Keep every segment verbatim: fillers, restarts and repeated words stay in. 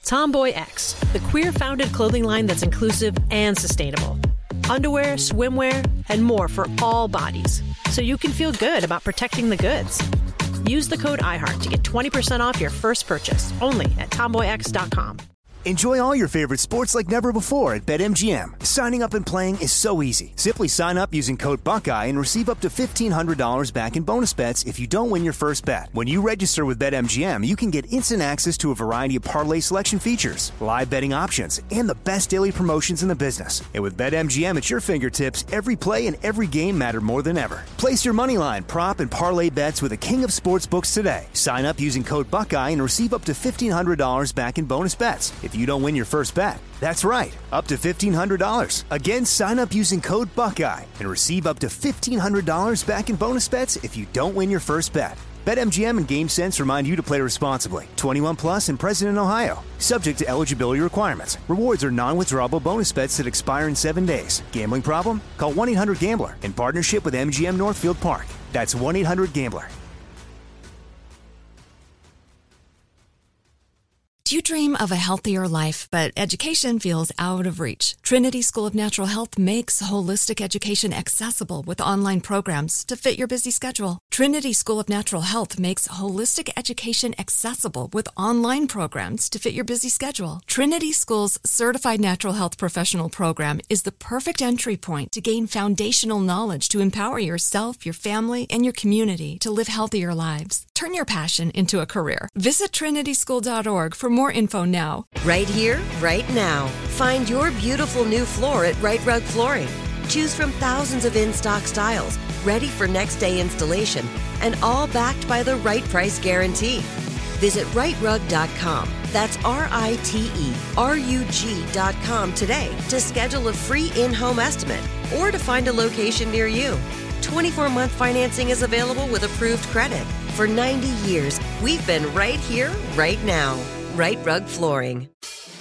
Tomboy X, the queer-founded clothing line that's inclusive and sustainable. Underwear, swimwear, and more for all bodies, so you can feel good about protecting the goods. Use the code iHeart to get twenty percent off your first purchase, only at tomboy x dot com. Enjoy all your favorite sports like never before at BetMGM. Signing up and playing is so easy. Simply sign up using code Buckeye and receive up to fifteen hundred dollars back in bonus bets if you don't win your first bet. When you register with BetMGM, you can get instant access to a variety of parlay selection features, live betting options, and the best daily promotions in the business. And with BetMGM at your fingertips, every play and every game matter more than ever. Place your moneyline, prop, and parlay bets with the king of sportsbooks today. Sign up using code Buckeye and receive up to fifteen hundred dollars back in bonus bets if you don't win your first bet. That's right, up to fifteen hundred dollars. Again, sign up using code Buckeye and receive up to fifteen hundred dollars back in bonus bets if you don't win your first bet. BetMGM and GameSense remind you to play responsibly. twenty-one plus and present in Ohio. Subject to eligibility requirements. Rewards are non-withdrawable bonus bets that expire in seven days. Gambling problem? Call one eight hundred gambler in partnership with M G M Northfield Park. That's one eight hundred gambler. Do you dream of a healthier life, but education feels out of reach? Trinity School of Natural Health makes holistic education accessible with online programs to fit your busy schedule. Trinity School of Natural Health makes holistic education accessible with online programs to fit your busy schedule. Trinity School's Certified Natural Health Professional Program is the perfect entry point to gain foundational knowledge to empower yourself, your family, and your community to live healthier lives. Turn your passion into a career. Visit trinity school dot org for more info now. Right here, right now. Find your beautiful new floor at Right Rug Flooring. Choose from thousands of in-stock styles, ready for next day installation, and all backed by the right price guarantee. Visit right rug dot com. That's R I T E R U G dot com today to schedule a free in-home estimate or to find a location near you. twenty-four month financing is available with approved credit. For ninety years, we've been right here, right now. Right Rug Flooring.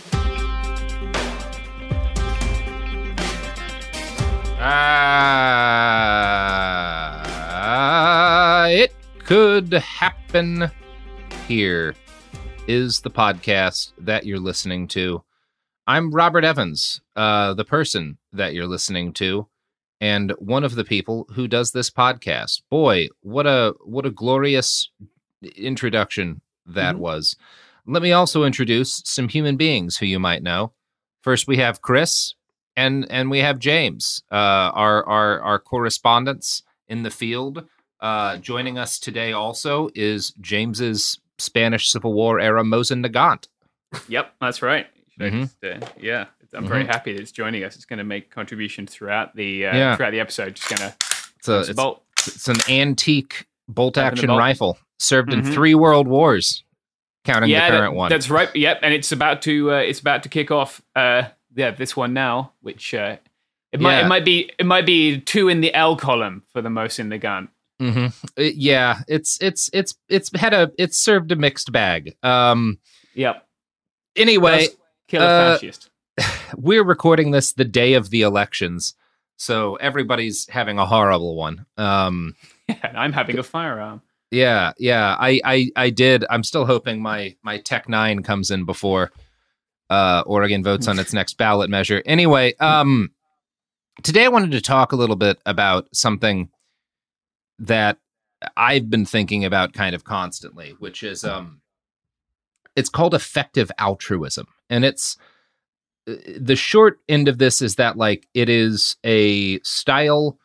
Ah, uh, it could happen. Here is the podcast that you're listening to. I'm Robert Evans, uh, the person that you're listening to, and one of the people who does this podcast. Boy, what a what a glorious introduction that mm-hmm. was. Let me also introduce some human beings who you might know. First, we have Chris, and and we have James, uh, our our our correspondents in the field. Uh, joining us today also is James's Spanish Civil War era Mosin Nagant. Yep, that's right. Mm-hmm. Just, uh, yeah, I'm mm-hmm. very happy that it's joining us. It's going to make contributions throughout the uh, yeah. throughout the episode. Just going to it's a it's, bolt. It's an antique bolt action bolt. rifle served Mm-hmm. in three world wars, counting yeah, the current that, one. That's right. Yep, and it's about to uh, it's about to kick off. Uh, yeah, this one now, which uh, it might Yeah. it might be it might be two in the L column for the most in the gun. Mm-hmm. It- yeah, it's it's it's it's had a it's served a mixed bag. Um. Yep. Anyway, Does kill a uh, fascist. we're recording this the day of the elections, so everybody's having a horrible one. Um. Yeah, and I'm having a firearm. Yeah, yeah. I, I, I did. I'm still hoping my my Tech Nine comes in before uh, Oregon votes on its next ballot measure. Anyway, um, today I wanted to talk a little bit about something that I've been thinking about kind of constantly, which is um, it's called effective altruism, and it's the short end of this is that like it is a style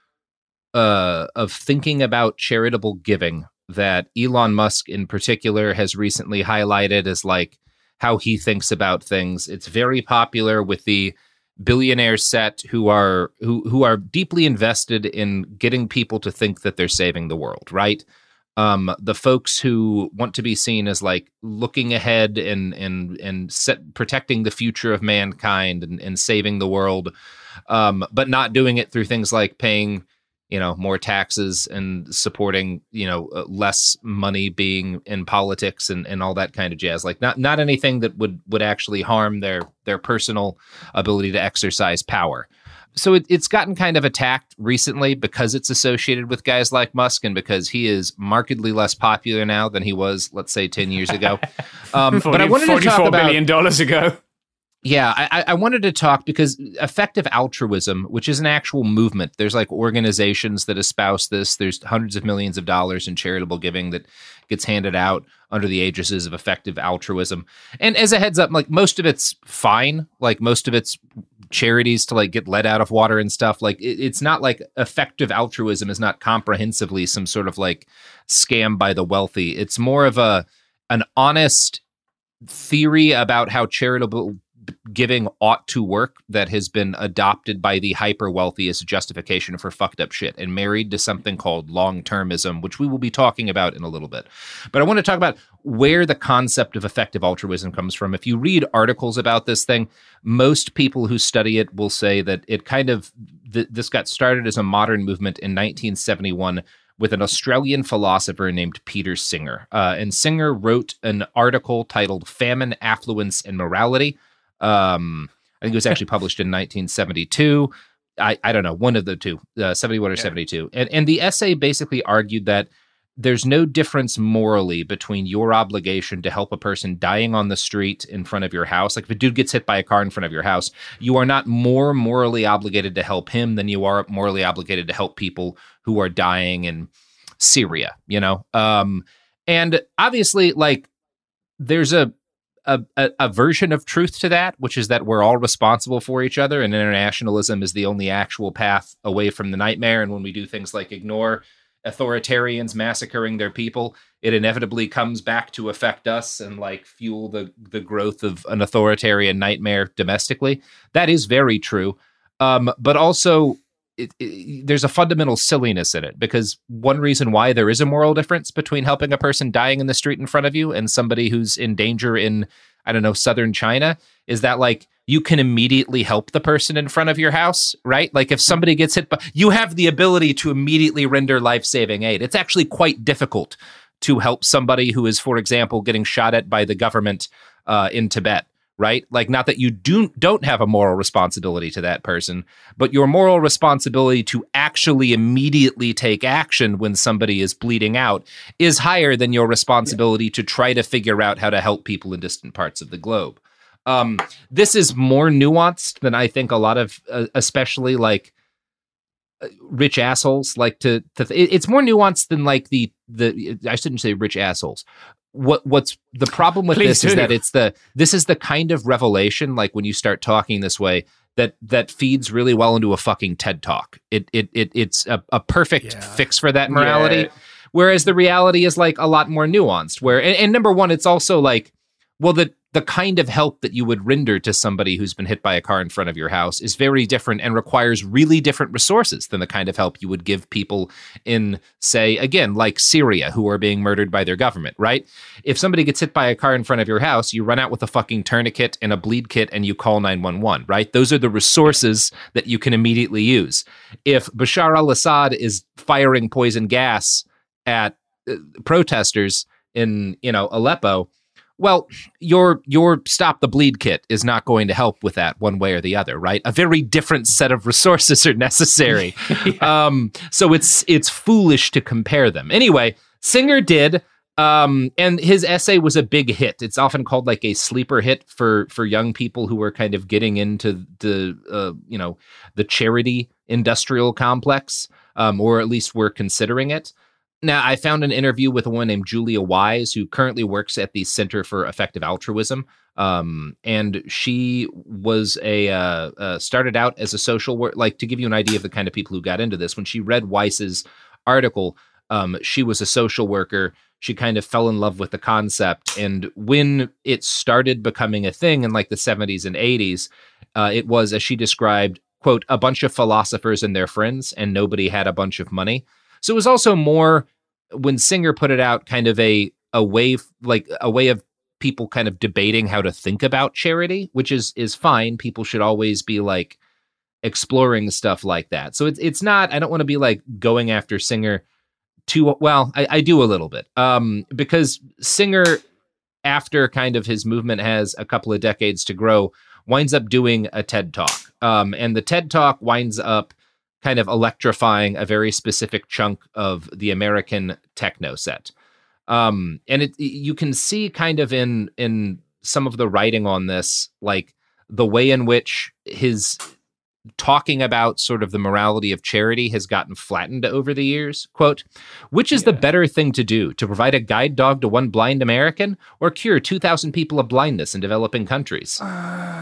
uh, of thinking about charitable giving that Elon Musk in particular has recently highlighted as like how he thinks about things. It's very popular with the billionaire set who are who who are deeply invested in getting people to think that they're saving the world, right? Um, the folks who want to be seen as like looking ahead and and and set, protecting the future of mankind and, and saving the world, um, but not doing it through things like paying, you know, more taxes and supporting, you know, uh, less money being in politics and, and all that kind of jazz. Like not not anything that would would actually harm their their personal ability to exercise power. So it, it's gotten kind of attacked recently because it's associated with guys like Musk and because he is markedly less popular now than he was, let's say, ten years ago. Um, forty, but I wanted to talk forty-four about billion dollars ago. Yeah, I, I wanted to talk because effective altruism, which is an actual movement, there's like organizations that espouse this. There's hundreds of millions of dollars in charitable giving that gets handed out under the aegis of effective altruism. And as a heads up, like most of it's fine. Like most of it's charities to like get lead out of water and stuff. Like it, it's not like effective altruism is not comprehensively some sort of like scam by the wealthy. It's more of a an honest theory about how charitable giving ought to work that has been adopted by the hyper wealthy as a justification for fucked up shit and married to something called long-termism, which we will be talking about in a little bit. But I want to talk about where the concept of effective altruism comes from. If you read articles about this thing, most people who study it will say that it kind of, th- this got started as a modern movement in nineteen seventy-one with an Australian philosopher named Peter Singer. Uh, and Singer wrote an article titled Famine, Affluence, and Morality. Um, I think it was actually published in nineteen seventy-two. I, I don't know, one of the two, uh, seventy-one or yeah. seventy-two. And, and the essay basically argued that there's no difference morally between your obligation to help a person dying on the street in front of your house. Like if a dude gets hit by a car in front of your house, you are not more morally obligated to help him than you are morally obligated to help people who are dying in Syria, you know? Um, and obviously, like, there's a A, a, a version of truth to that, which is that we're all responsible for each other, and internationalism is the only actual path away from the nightmare. And when we do things like ignore authoritarians massacring their people, it inevitably comes back to affect us and like fuel the the growth of an authoritarian nightmare domestically. That is very true, um, but also It, it, there's a fundamental silliness in it, because one reason why there is a moral difference between helping a person dying in the street in front of you and somebody who's in danger in, I don't know, southern China is that like you can immediately help the person in front of your house, right? Like if somebody gets hit, by, you have the ability to immediately render life-saving aid. It's actually quite difficult to help somebody who is, for example, getting shot at by the government uh, in Tibet. Right? Like, not that you do, don't have a moral responsibility to that person, but your moral responsibility to actually immediately take action when somebody is bleeding out is higher than your responsibility yeah. to try to figure out how to help people in distant parts of the globe. Um, this is more nuanced than I think a lot of, uh, especially like uh, rich assholes like to, to th- it's more nuanced than like the, the, I shouldn't say rich assholes. What what's the problem with Please this do. is that it's the this is the kind of revelation, like when you start talking this way, that that feeds really well into a fucking TED Talk. It it, it it's a, a perfect yeah. fix for that morality. Yeah. Whereas the reality is like a lot more nuanced. Where and, and number one, it's also like, well, the the kind of help that you would render to somebody who's been hit by a car in front of your house is very different and requires really different resources than the kind of help you would give people in, say, again, like Syria, who are being murdered by their government, right? If somebody gets hit by a car in front of your house, you run out with a fucking tourniquet and a bleed kit and you call nine one one, right? Those are the resources that you can immediately use. If Bashar al-Assad is firing poison gas at uh, protesters in, you know, Aleppo, well, your your stop the bleed kit is not going to help with that one way or the other, right? A very different set of resources are necessary. yeah. um, so it's it's foolish to compare them. Anyway, Singer did, um, and his essay was a big hit. It's often called like a sleeper hit for for young people who are kind of getting into the uh, you know the charity industrial complex, um, or at least were considering it. Now, I found an interview with a woman named Julia Wise, who currently works at the Center for Effective Altruism. Um, and she was a, uh, uh, started out as a social worker, like to give you an idea of the kind of people who got into this. When she read Weiss's article, um, she was a social worker. She kind of fell in love with the concept. And when it started becoming a thing in like the seventies and eighties, uh, it was, as she described, quote, a bunch of philosophers and their friends, and nobody had a bunch of money. So it was also more, when Singer put it out, kind of a a way like a way of people kind of debating how to think about charity, which is is fine. People should always be like exploring stuff like that. So it's it's not, I don't want to be like going after Singer too, well, I, I do a little bit. Um, because Singer, after kind of his movement has a couple of decades to grow, winds up doing a TED Talk. Um, and the TED Talk winds up kind of electrifying a very specific chunk of the American techno set. Um, and it, you can see kind of in in some of the writing on this, like the way in which his talking about sort of the morality of charity has gotten flattened over the years. Quote, which is yeah. the better thing to do, to provide a guide dog to one blind American or cure two thousand people of blindness in developing countries? Uh...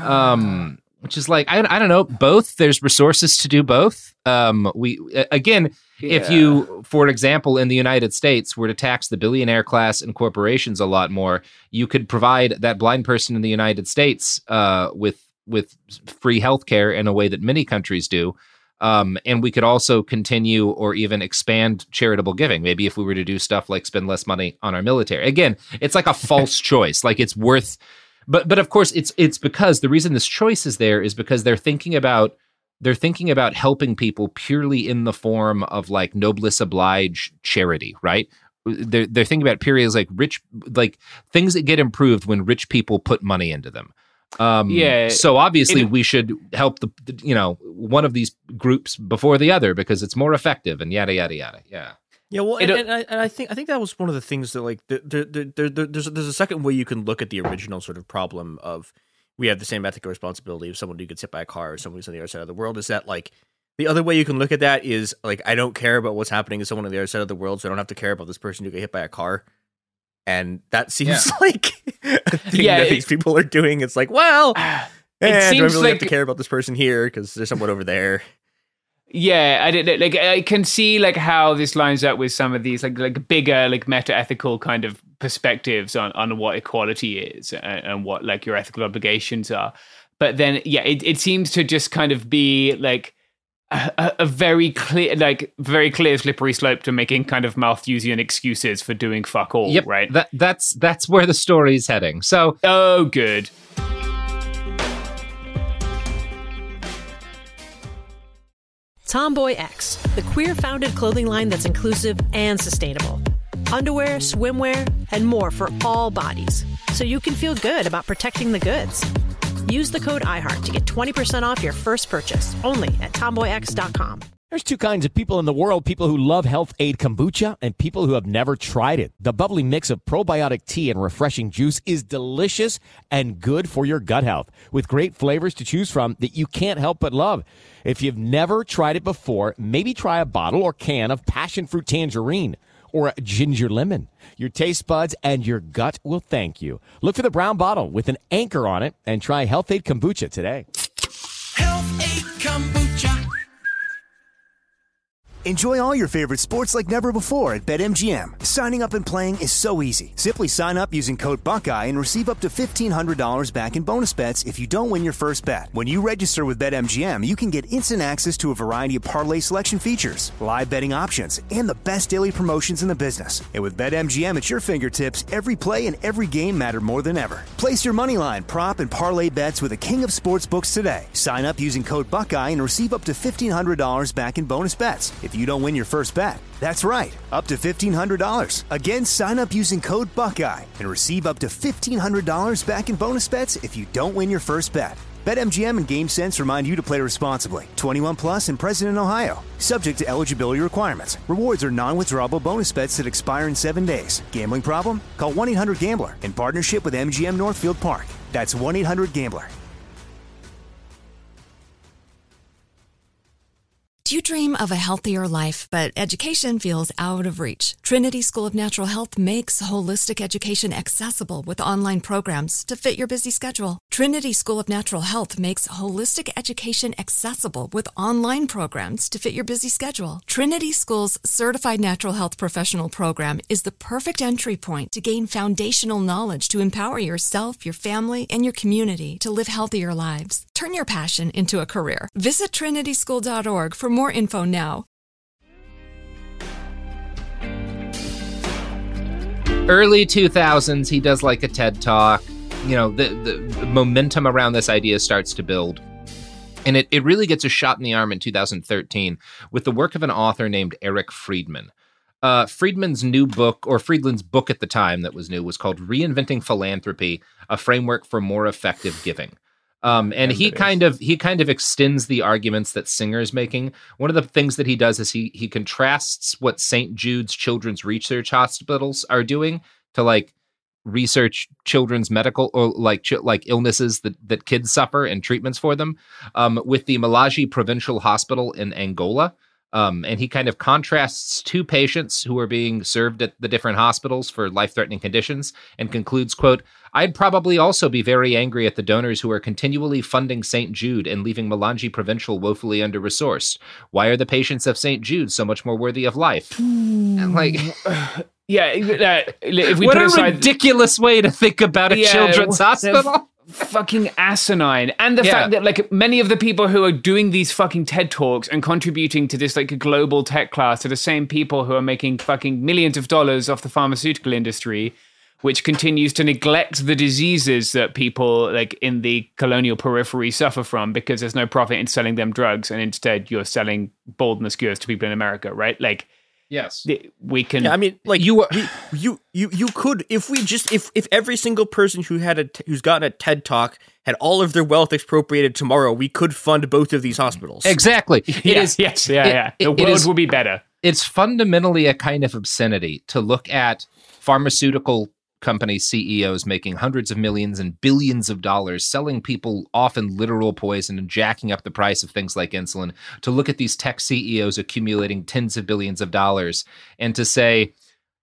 Um, which is like, I, I don't know, both. There's resources to do both. Um, we, again, yeah. if you, for example, in the United States were to tax the billionaire class and corporations a lot more, you could provide that blind person in the United States uh, with with free healthcare in a way that many countries do. Um, and we could also continue or even expand charitable giving. Maybe if we were to do stuff like spend less money on our military. Again, it's like a false choice. Like it's worth, but but of course it's it's because the reason this choice is there is because they're thinking about they're thinking about helping people purely in the form of like noblesse oblige charity, right? They're they're thinking about periods like rich, like things that get improved when rich people put money into them. Um, yeah. So obviously it, we should help the, the, you know, one of these groups before the other because it's more effective and yada, yada, yada. Yeah. Yeah. Well, and, and, I, and I think, I think that was one of the things that like, there, there, there, there, there's, there's a second way you can look at the original sort of problem of we have the same ethical responsibility of someone who gets hit by a car or someone who's on the other side of the world is that like, the other way you can look at that is like, I don't care about what's happening to someone on the other side of the world. So I don't have to care about this person who got hit by a car. And that seems yeah. like a thing yeah, that it, these people are doing. It's like, well, eh, it seems do I really like, have to care about this person here because there's someone over there? Yeah, I did. Like, I can see like how this lines up with some of these like like bigger like meta ethical kind of perspectives on, on what equality is and, and what like your ethical obligations are. But then, yeah, it, it seems to just kind of be like. A, a very clear, like very clear slippery slope to making kind of Malthusian excuses for doing fuck all, yep, right? That that's that's where the story's heading. So, oh, good. Tomboy X, the queer-founded clothing line that's inclusive and sustainable. Underwear, swimwear, and more for all bodies, so you can feel good about protecting the goods. Use the code iHeart to get twenty percent off your first purchase, only at tomboy x dot com. There's two kinds of people in the world, people who love Health Aid Kombucha and people who have never tried it. The bubbly mix of probiotic tea and refreshing juice is delicious and good for your gut health, with great flavors to choose from that you can't help but love. If you've never tried it before, maybe try a bottle or can of passion fruit tangerine or ginger lemon. Your taste buds and your gut will thank you. Look for the brown bottle with an anchor on it and try Health Aid Kombucha today. Health Aid Kombucha. Enjoy all your favorite sports like never before at BetMGM. Signing up and playing is so easy. Simply sign up using code Buckeye and receive up to fifteen hundred dollars back in bonus bets if you don't win your first bet. When you register with BetMGM, you can get instant access to a variety of parlay selection features, live betting options, and the best daily promotions in the business. And with BetMGM at your fingertips, every play and every game matter more than ever. Place your moneyline, prop, and parlay bets with the king of sportsbooks today. Sign up using code Buckeye and receive up to fifteen hundred dollars back in bonus bets if you don't win your first bet. That's right, up to fifteen hundred dollars. Again, sign up using code Buckeye and receive up to fifteen hundred dollars back in bonus bets if you don't win your first bet. BetMGM and GameSense remind you to play responsibly. twenty-one plus and present in Ohio. Subject to eligibility requirements. Rewards are non-withdrawable bonus bets that expire in seven days. Gambling problem? Call one eight hundred gambler in partnership with M G M Northfield Park. That's one eight hundred gambler. Do you dream of a healthier life, but education feels out of reach? Trinity School of Natural Health makes holistic education accessible with online programs to fit your busy schedule. Trinity School of Natural Health makes holistic education accessible with online programs to fit your busy schedule. Trinity School's Certified Natural Health Professional Program is the perfect entry point to gain foundational knowledge to empower yourself, your family, and your community to live healthier lives. Turn your passion into a career. Visit trinity school dot org for more info now. Early two thousands, he does like a TED Talk. You know, the, the, the momentum around this idea starts to build. And it, it really gets a shot in the arm in two thousand thirteen with the work of an author named Eric Friedman. Uh, Friedman's new book, or Friedland's book at the time that was new, was called Reinventing Philanthropy, A Framework for More Effective Giving. Um, and he kind of he kind of extends the arguments that Singer is making. One of the things that he does is he he contrasts what Saint Jude's Children's Research Hospitals are doing to like research children's medical or like ch- like illnesses that, that kids suffer and treatments for them um, with the Malawi Provincial Hospital in Angola. Um, and he kind of contrasts two patients who are being served at the different hospitals for life-threatening conditions and concludes, quote, I'd probably also be very angry at the donors who are continually funding Saint Jude and leaving Malawi Provincial woefully under-resourced. Why are the patients of Saint Jude so much more worthy of life? And like... Yeah, uh, if we what put a aside, ridiculous way to think about a yeah, children's hospital. Fucking asinine. And the Yeah. fact that like many of the people who are doing these fucking TED Talks and contributing to this like global tech class are the same people who are making fucking millions of dollars off the pharmaceutical industry, which continues to neglect the diseases that people like in the colonial periphery suffer from because there's no profit in selling them drugs, and instead you're selling baldness cures to people in America, right? Like, yes, we can. Yeah, I mean, like You- you, you, you, you could if we just if if every single person who had a t- who's gotten a TED Talk had all of their wealth expropriated tomorrow, we could fund both of these hospitals. Exactly. It yeah, is- yes, yeah, it- yeah. it- The it world is- will be better. It's fundamentally a kind of obscenity to look at pharmaceutical company C E Os making hundreds of millions and billions of dollars, selling people often literal poison and jacking up the price of things like insulin, to look at these tech C E Os accumulating tens of billions of dollars and to say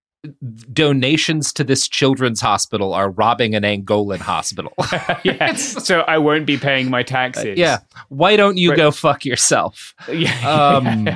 donations to this children's hospital are robbing an Angolan hospital. Yeah, so I won't be paying my taxes. Yeah. Why don't you Right. go fuck yourself? Yeah. Um,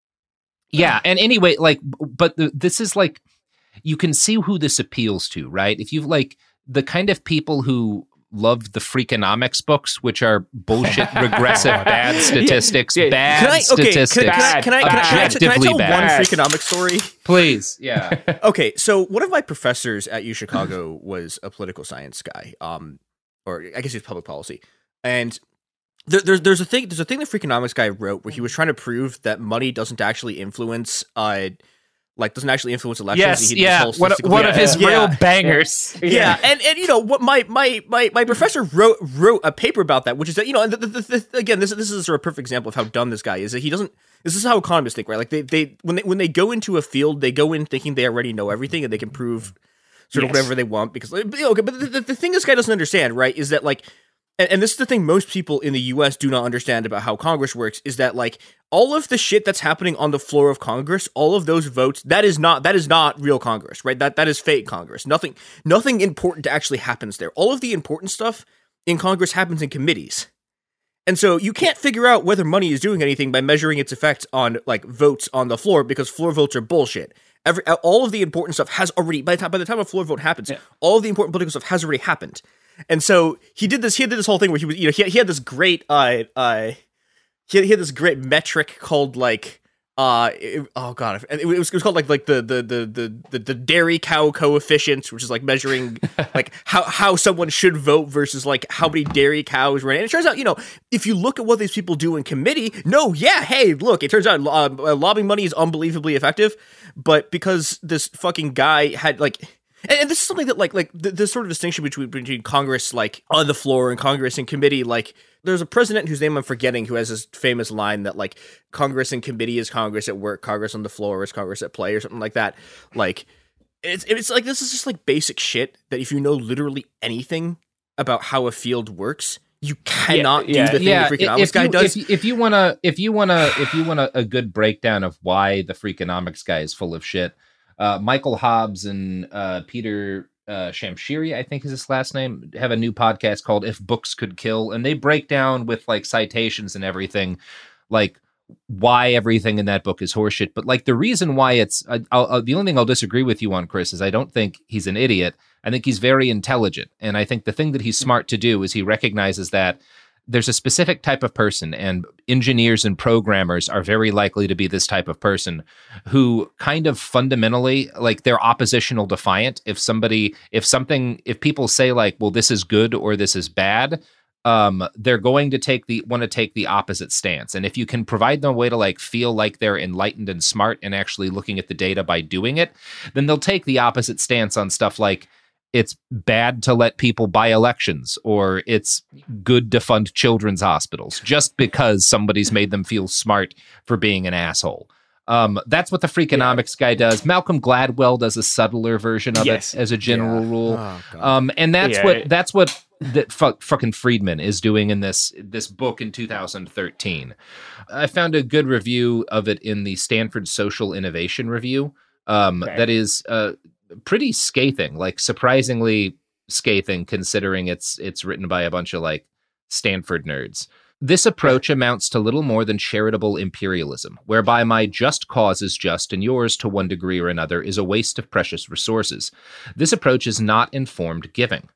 yeah. And anyway, like, but the, this is like, you can see who this appeals to, right? If you've like the kind of people who love the Freakonomics books, which are bullshit, regressive, bad statistics, Yeah. bad Can I okay? Can, statistics, can, I, can, I, can, I, can, I, can I objectively tell bad. one Freakonomics story? Please, yeah. Okay, so one of my professors at U Chicago was a political science guy, um, or I guess he was public policy, and there, there's there's a thing there's a thing the Freakonomics guy wrote where he was trying to prove that money doesn't actually influence, uh, like doesn't actually influence elections. Yes, He did this yeah. whole One, statistical- one of his yeah. real bangers. Yeah, and, and you know what my, my my my professor wrote wrote a paper about that, which is that you know and the, the, the, the, again this this is sort of a perfect example of how dumb this guy is. That he doesn't. This is how economists think, right? Like they they when they when they go into a field, they go in thinking they already know everything and they can prove sort of Yes. whatever they want because like, you know, okay. But the, the, the thing this guy doesn't understand, right, is that like. And, and this is the thing most people in the U S do not understand about how Congress works is that like all of the shit that's happening on the floor of Congress, all of those votes, that is not that is not real Congress, right? That that is fake Congress. Nothing nothing important actually happens there. All of the important stuff in Congress happens in committees. And so you can't figure out whether money is doing anything by measuring its effect on like votes on the floor because floor votes are bullshit. Every all of the important stuff has already by the time by the time a floor vote happens, Yeah. all of the important political stuff has already happened. And so he did this. He did this whole thing where he was, you know, he he had this great, uh, uh, he had, he had this great metric called like, uh, it- oh god, it, it was it was called like like the the the the the, the dairy cow coefficient, which is like measuring like how how someone should vote versus like how many dairy cows were in. And it turns out, you know, if you look at what these people do in committee, no, yeah, hey, look, it turns out uh, lobbying money is unbelievably effective, but because this fucking guy had like. And, and this is something that, like, like the, the sort of distinction between between Congress, like on the floor, and Congress in committee. Like, there's a president whose name I'm forgetting who has this famous line that, like, Congress in committee is Congress at work, Congress on the floor is Congress at play, or something like that. Like, it's it's like this is just like basic shit that if you know literally anything about how a field works, you cannot yeah, do the thing Yeah, the Freakonomics if guy you, does. if, if you wanna, if you wanna, if you want a, a good breakdown of why the Freakonomics guy is full of shit, uh, Michael Hobbs and uh, Peter. Uh, Shamshiri, I think is his last name, have a new podcast called If Books Could Kill, and they break down with like citations and everything, like why everything in that book is horseshit. But like the reason why it's, I, I'll, I'll, the only thing I'll disagree with you on, Chris, is I don't think he's an idiot. I think he's very intelligent, and I think the thing that he's smart to do is he recognizes that there's a specific type of person, and engineers and programmers are very likely to be this type of person who kind of fundamentally, like, they're oppositional defiant. If somebody, if something, if people say like, well, this is good or this is bad, um, they're going to take the want to take the opposite stance. And if you can provide them a way to like feel like they're enlightened and smart and actually looking at the data by doing it, then they'll take the opposite stance on stuff like it's bad to let people buy elections or it's good to fund children's hospitals just because somebody's made them feel smart for being an asshole. Um, that's what the Freakonomics guy does. Malcolm Gladwell does a subtler version of Yes. it as a general Yeah. rule. Oh, God. um, and that's Yeah. what that's what that fu- fucking Friedman is doing in this this book in two thousand thirteen. I found a good review of it in the Stanford Social Innovation Review. Um, Okay. That is uh, pretty scathing, like surprisingly scathing, considering it's it's written by a bunch of like Stanford nerds. This approach amounts to little more than charitable imperialism, whereby my just cause is just and yours to one degree or another is a waste of precious resources. This approach is not informed giving.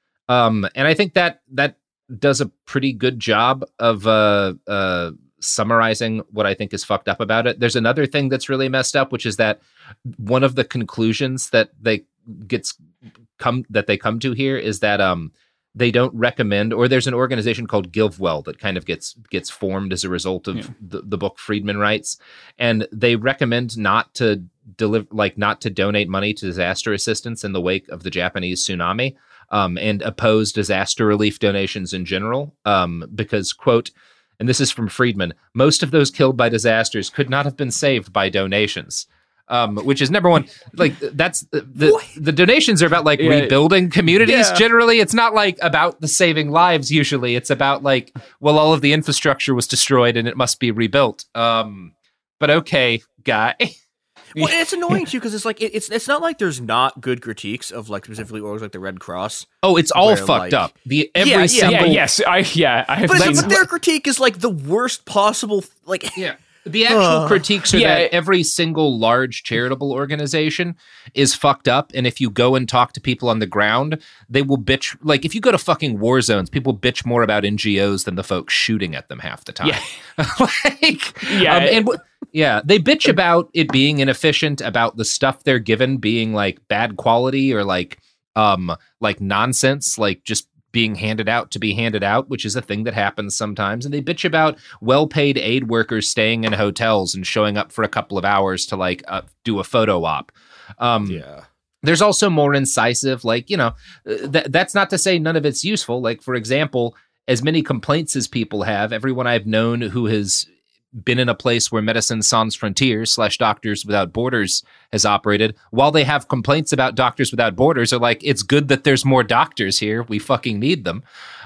Um, and I think that that does a pretty good job of uh, uh, summarizing what I think is fucked up about it. There's another thing that's really messed up, which is that one of the conclusions that they gets come that they come to here is that um, they don't recommend, or there's an organization called GiveWell that kind of gets gets formed as a result of Yeah. the, the book Friedman writes, and they recommend not to deliver, like not to donate money to disaster assistance in the wake of the Japanese tsunami, um, and oppose disaster relief donations in general, um, because, quote, and this is from Friedman, most of those killed by disasters could not have been saved by donations. Um, which is number one, like that's the the, the donations are about like Yeah. rebuilding communities. Yeah. Generally, it's not like about the saving lives. Usually, it's about like, well, all of the infrastructure was destroyed and it must be rebuilt. Um, but okay, guy. Well, and it's annoying too because it's like it, it's it's not like there's not good critiques of like specifically orgs like the Red Cross. Oh, it's all Where, fucked like- up. The every Yeah, yeah. single Yeah, yes, I yeah, I have But, seen. but their critique is like the worst possible. Like, Yeah. The actual Uh, critiques are yeah. that every single large charitable organization is fucked up. And if you go and talk to people on the ground, they will bitch. Like, if you go to fucking war zones, people bitch more about N G Os than the folks shooting at them half the time. Yeah. like, Yeah. um, and w- yeah, they bitch about it being inefficient, about the stuff they're given being like bad quality or like, um, like nonsense, like just being handed out to be handed out, which is a thing that happens sometimes. And they bitch about well-paid aid workers staying in hotels and showing up for a couple of hours to like uh, do a photo op. Um, yeah. There's also more incisive, like, you know, uh, th- that's not to say none of it's useful. Like, for example, as many complaints as people have, everyone I've known who has been in a place where Médecins Sans Frontières slash Doctors Without Borders has operated, while they have complaints about Doctors Without Borders, are like, it's good that there's more doctors here. We fucking need them.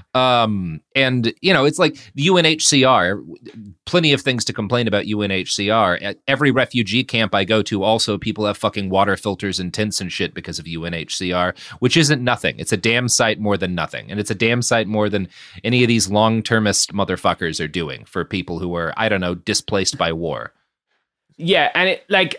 Um, and, you know, it's like the U N H C R, plenty of things to complain about U N H C R. At every refugee camp I go to, also, people have fucking water filters and tents and shit because of U N H C R, which isn't nothing. It's a damn sight more than nothing. And it's a damn sight more than any of these long-termist motherfuckers are doing for people who are, I don't know, displaced by war. Yeah, and it like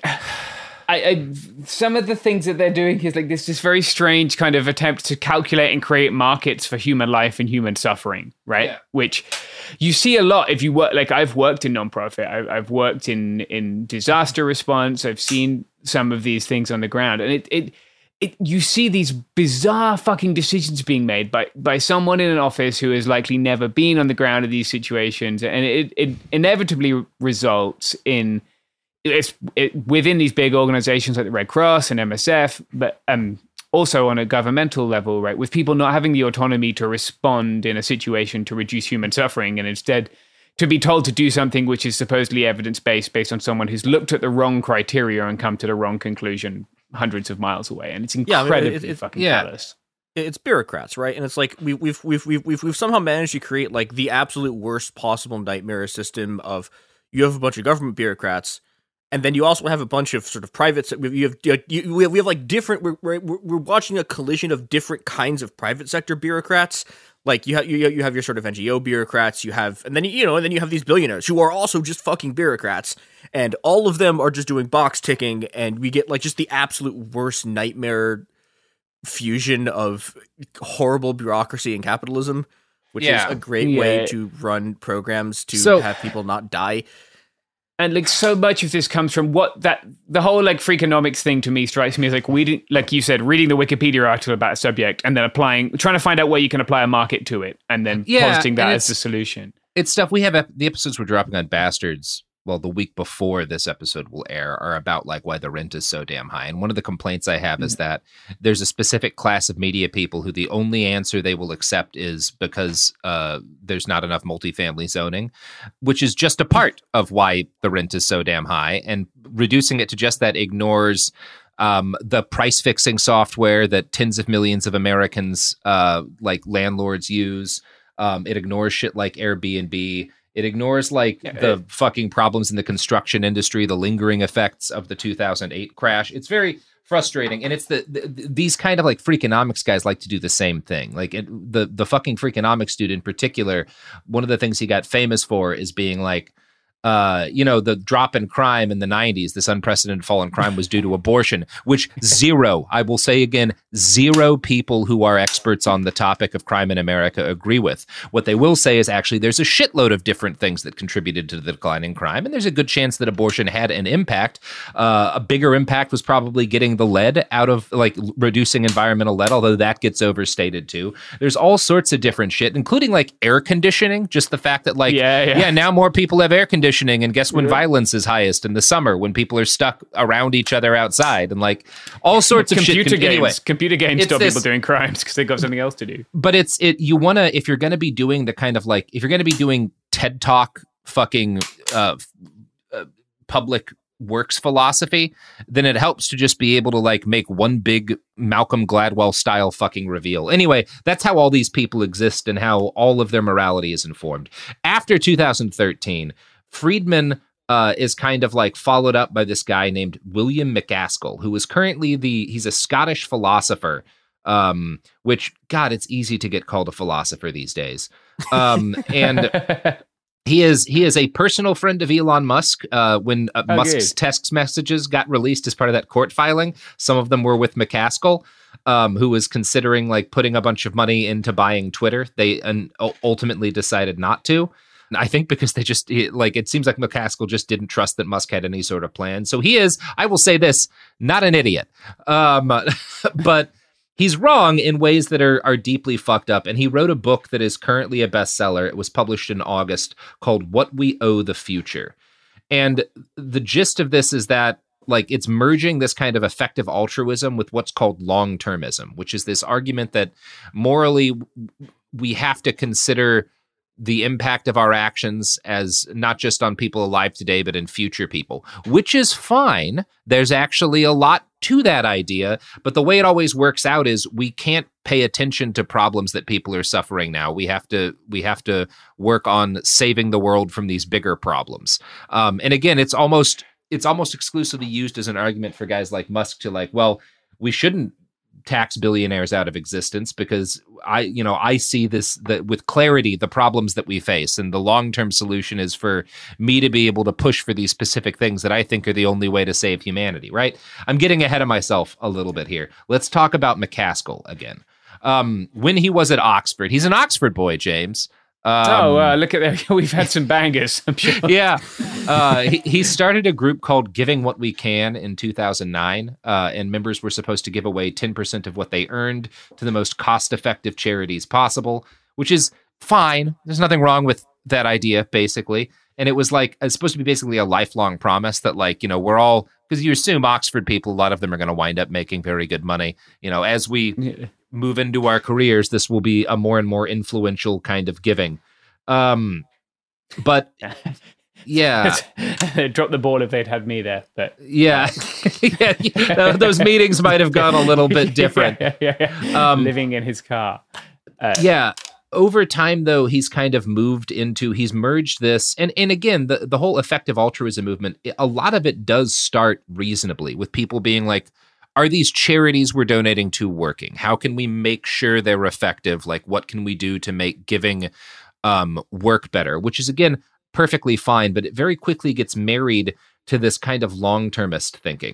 I, I some of the things that they're doing is like this this very strange kind of attempt to calculate and create markets for human life and human suffering, right? Yeah. Which you see a lot if you work. Like I've worked in nonprofit, I, I've worked in in disaster response. I've seen some of these things on the ground, and it it. It, you see these bizarre fucking decisions being made by, by someone in an office who has likely never been on the ground in these situations, and it, it inevitably results in it's it, within these big organizations like the Red Cross and M S F, but um, also on a governmental level, right, with people not having the autonomy to respond in a situation to reduce human suffering, and instead to be told to do something which is supposedly evidence-based based on someone who's looked at the wrong criteria and come to the wrong conclusion hundreds of miles away, and it's Yeah, I mean, incredibly it- it- fucking yeah. callous. It's bureaucrats, right? And it's like we, we've we've we've we've we've somehow managed to create like the absolute worst possible nightmare system of you have a bunch of government bureaucrats, and then you also have a bunch of sort of private. You have you, we have we have like different. We're, we're we're watching a collision of different kinds of private sector bureaucrats. Like you have you you have your sort of N G O bureaucrats. You have and then you know and then you have these billionaires who are also just fucking bureaucrats, and all of them are just doing box ticking, and we get like just the absolute worst nightmare fusion of horrible bureaucracy and capitalism, which Yeah. is a great way Yeah. to run programs to So- have people not die. And like so much of this comes from what that the whole like Freakonomics thing to me strikes me as like we didn't, like you said, reading the Wikipedia article about a subject and then applying, trying to find out where you can apply a market to it, and then Yeah, positing that and as the solution. It's stuff we have. ep- The episodes we're dropping on Bastards, well, the week before this episode will air, are about like why the rent is so damn high. And one of the complaints I have is that there's a specific class of media people who the only answer they will accept is because uh, there's not enough multifamily zoning, which is just a part of why the rent is so damn high. And reducing it to just that ignores um, the price fixing software that tens of millions of Americans, uh, like landlords, use. Um, it ignores shit like Airbnb. It ignores like Yeah, the it- fucking problems in the construction industry, the lingering effects of the two thousand eight crash. It's very frustrating, and it's the, the these kind of like Freakonomics guys like to do the same thing. Like it, the the fucking Freakonomics dude in particular, one of the things he got famous for is being like, uh, you know, the drop in crime in the nineties, this unprecedented fall in crime was due to abortion, which zero, I will say again, zero people who are experts on the topic of crime in America agree with. What they will say is actually there's a shitload of different things that contributed to the decline in crime, and there's a good chance that abortion had an impact. Uh, a bigger impact was probably getting the lead out of, like, reducing environmental lead, although that gets overstated too. There's all sorts of different shit, including like air conditioning, just the fact that like, Yeah, yeah. yeah now more people have air conditioning. And guess when violence is highest? In the summer, when people are stuck around each other outside, and like all sorts of Computer shit. games, Anyway, computer games it's stop this- people doing crimes because they've got something else to do. but it's it. You want to, if you're going to be doing the kind of like, if you're going to be doing TED Talk fucking uh, uh, public works philosophy, then it helps to just be able to like make one big Malcolm Gladwell style fucking reveal. Anyway, that's how all these people exist and how all of their morality is informed. After two thousand thirteen, Friedman uh, is kind of like followed up by this guy named William McCaskill, who is currently the, he's a Scottish philosopher, um, which, God, it's easy to get called a philosopher these days. Um, and he is he is a personal friend of Elon Musk. Uh, when uh, Oh, Musk's good. text messages got released as part of that court filing, some of them were with McCaskill, um, who was considering like putting a bunch of money into buying Twitter. They un- ultimately decided not to. I think because they just it, like it seems like McCaskill just didn't trust that Musk had any sort of plan. So he is, I will say this, not an idiot, um, but he's wrong in ways that are are deeply fucked up. And he wrote a book that is currently a bestseller. It was published in August called "What We Owe the Future," and the gist of this is that like it's merging this kind of effective altruism with what's called long-termism, which is this argument that morally we have to consider the impact of our actions as not just on people alive today, but in future people, which is fine. There's actually a lot to that idea, but the way it always works out is we can't pay attention to problems that people are suffering now. We have to, we have to work on saving the world from these bigger problems. Um, and again, it's almost, it's almost exclusively used as an argument for guys like Musk to like, well, we shouldn't tax billionaires out of existence because I, you know, I see this that with clarity, the problems that we face, and the long-term solution is for me to be able to push for these specific things that I think are the only way to save humanity, right? I'm getting ahead of myself a little bit here. Let's talk about McCaskill again. Um, when he was at Oxford, he's an Oxford boy, James. Um, oh, uh, look at that. We've had some bangers, I'm sure. yeah. Uh, he, he started a group called Giving What We Can in two thousand nine, uh, and members were supposed to give away ten percent of what they earned to the most cost-effective charities possible, which is fine. There's nothing wrong with that idea, basically. And it was like, it's supposed to be basically a lifelong promise that like, you know, we're all, because you assume Oxford people, a lot of them are going to wind up making very good money. You know, as we Yeah. move into our careers, this will be a more and more influential kind of giving. Um, but yeah, Drop the ball if they'd had me there, but yeah, yeah, yeah. Those meetings might have gone a little bit different. yeah, yeah, yeah. Um, Living in his car. Uh, Yeah. Over time, though, he's kind of moved into, he's merged this. And, and again, the, the whole effective altruism movement, a lot of it does start reasonably with people being like, are these charities we're donating to working? How can we make sure they're effective? Like, what can we do to make giving um, work better? Which is, again, perfectly fine, but it very quickly gets married to this kind of long-termist thinking.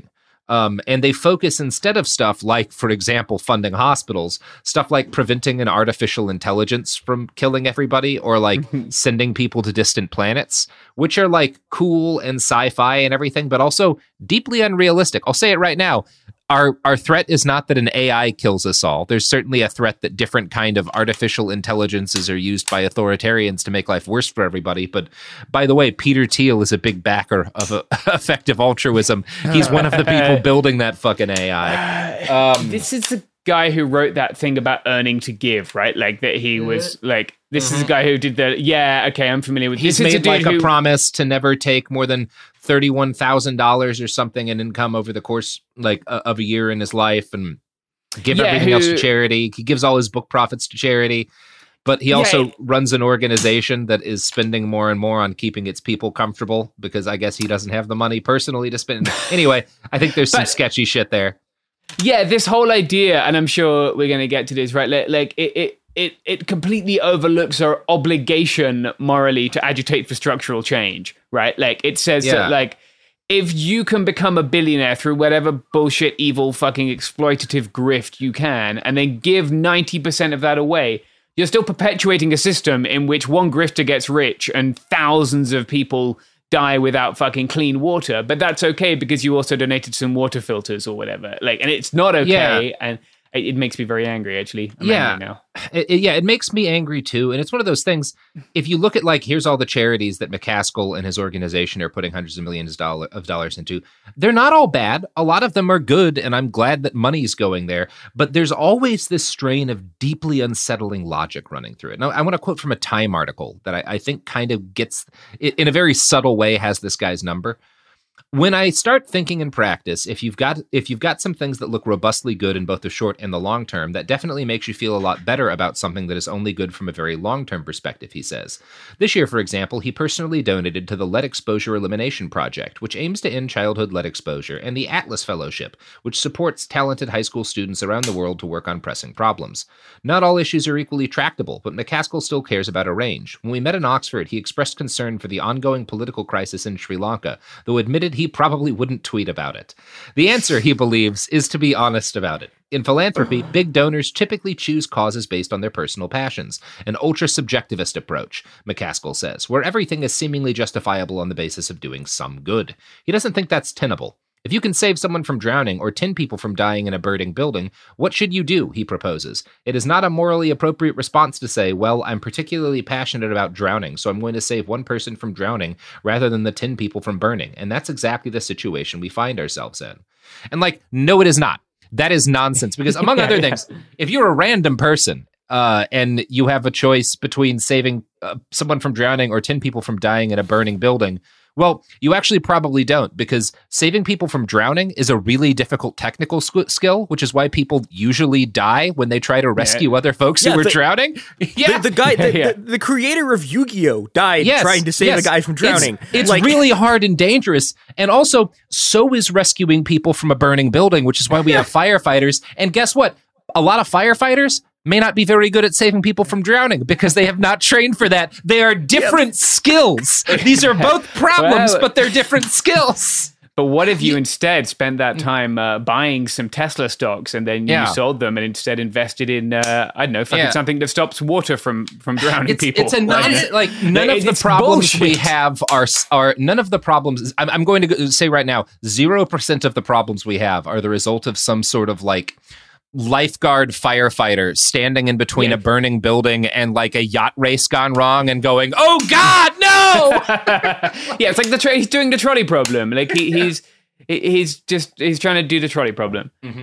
Um, and they focus instead of stuff like, for example, funding hospitals, stuff like preventing an artificial intelligence from killing everybody or like sending people to distant planets, which are like cool and sci-fi and everything, but also deeply unrealistic. I'll say it right now. Our our threat is not that an A I kills us all. There's certainly a threat that different kind of artificial intelligences are used by authoritarians to make life worse for everybody. But by the way, Peter Thiel is a big backer of uh, effective altruism. He's one of the people building that fucking A I. Um, this is the guy who wrote that thing about earning to give, right? Like that he was like, this mm-hmm. is a guy who did the, yeah, okay, I'm familiar with He's this. He's made a like who, a promise to never take more than thirty-one thousand dollars or something in income over the course like uh, of a year in his life and give yeah, everything who, else to charity. He gives all his book profits to charity, but he also yeah, runs an organization that is spending more and more on keeping its people comfortable because I guess he doesn't have the money personally to spend. Anyway, I think there's some but, sketchy shit there. Yeah, this whole idea, and I'm sure we're going to get to this, right? Like, like it, it It it completely overlooks our obligation morally to agitate for structural change, right? Like it says yeah. that like if you can become a billionaire through whatever bullshit, evil, fucking exploitative grift you can, and then give ninety percent of that away, you're still perpetuating a system in which one grifter gets rich and thousands of people die without fucking clean water. But that's okay because you also donated some water filters or whatever. Like, and it's not okay. Yeah. And it makes me very angry, actually. I'm yeah. angry now. It, it, yeah, it makes me angry, too. And it's one of those things, if you look at, like, here's all the charities that McCaskill and his organization are putting hundreds of millions of, dollar, of dollars into, they're not all bad. A lot of them are good, and I'm glad that money's going there. But there's always this strain of deeply unsettling logic running through it. Now, I want to quote from a Time article that I, I think kind of gets, in a very subtle way, has this guy's number. When I start thinking in practice, if you've got if you've got some things that look robustly good in both the short and the long term, that definitely makes you feel a lot better about something that is only good from a very long-term perspective, he says. This year, for example, he personally donated to the Lead Exposure Elimination Project, which aims to end childhood lead exposure, and the Atlas Fellowship, which supports talented high school students around the world to work on pressing problems. Not all issues are equally tractable, but McCaskill still cares about a range. When we met in Oxford, he expressed concern for the ongoing political crisis in Sri Lanka, though admitted he probably wouldn't tweet about it. The answer, he believes, is to be honest about it. In philanthropy, big donors typically choose causes based on their personal passions, an ultra-subjectivist approach, McCaskill says, where everything is seemingly justifiable on the basis of doing some good. He doesn't think that's tenable. If you can save someone from drowning or ten people from dying in a burning building, what should you do, he proposes. It is not a morally appropriate response to say, well, I'm particularly passionate about drowning, so I'm going to save one person from drowning rather than the ten people from burning. And that's exactly the situation we find ourselves in. And like, no, it is not. That is nonsense, because among yeah, other yeah. things, if you're a random person uh, and you have a choice between saving uh, someone from drowning or ten people from dying in a burning building, well, you actually probably don't, because saving people from drowning is a really difficult technical squ- skill, which is why people usually die when they try to rescue yeah. other folks yeah, who are the, drowning. Yeah, the, the guy, the, yeah. the, the creator of Yu-Gi-Oh died yes, trying to save yes. a guy from drowning. It's, it's like, really hard and dangerous, and also so is rescuing people from a burning building, which is why we have firefighters. And guess what? A lot of firefighters may not be very good at saving people from drowning because they have not trained for that. They are different yep. skills. These are both problems, well, but they're different skills. But what if you instead spent that time uh, buying some Tesla stocks and then you yeah. sold them and instead invested in, uh, I don't know, fucking yeah. something that stops water from, from drowning it's, people? It's a non, like none of the problems bullshit. we have are, are, none of the problems, I'm, I'm going to say right now, zero percent of the problems we have are the result of some sort of like, lifeguard firefighter standing in between yeah. a burning building and like a yacht race gone wrong and going, oh God, no! Yeah, it's like the tra- he's doing the trolley problem. Like he, he's he's just he's trying to do the trolley problem. Mm-hmm.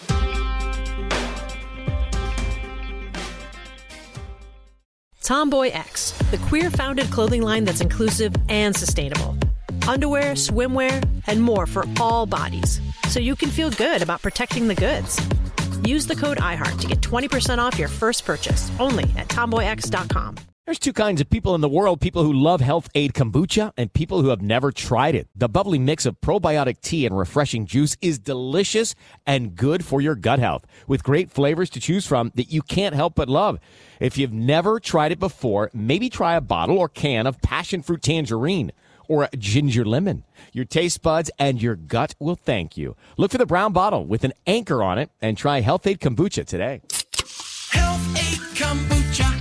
Tomboy X, the queer-founded clothing line that's inclusive and sustainable. Underwear, swimwear, and more for all bodies, so you can feel good about protecting the goods. Use the code iHeart to get twenty percent off your first purchase, only at tomboy x dot com. There's two kinds of people in the world, people who love Health Aid Kombucha and people who have never tried it. The bubbly mix of probiotic tea and refreshing juice is delicious and good for your gut health, with great flavors to choose from that you can't help but love. If you've never tried it before, maybe try a bottle or can of passion fruit tangerine, or ginger lemon. Your taste buds and your gut will thank you. Look for the brown bottle with an anchor on it and try Health Aid Kombucha today. Health Aid Kombucha.